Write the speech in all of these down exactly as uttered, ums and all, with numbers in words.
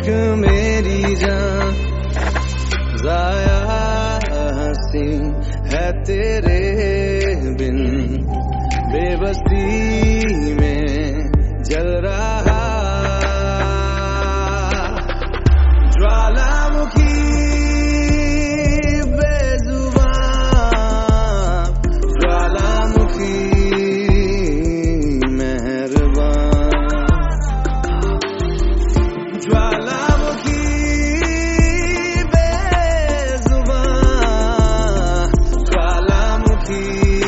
इश्क मेरी जान ज़ाया हंसी है तेरे बिन, बेबसी में जल रहा ज्वालामुखी बेजुबान, ज्वालामुखी मेहरबान, ज्वालामुखी बेजुबान, ज्वालामुखी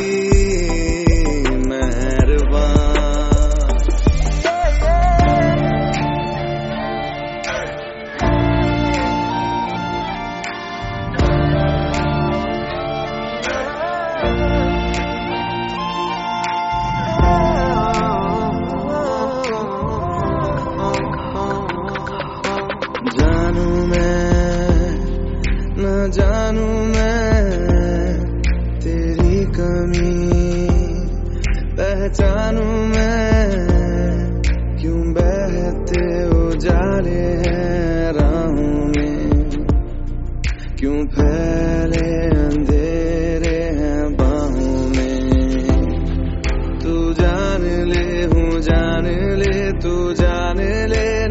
जानू मैं न जानू मैं तेरी कमी, पहचानू मैं क्यों बहते उजाले हैं राहों में, क्यों फैले अंधेरे हैं बाहों में। तू जान ले हूँ जान ले, तू जान ले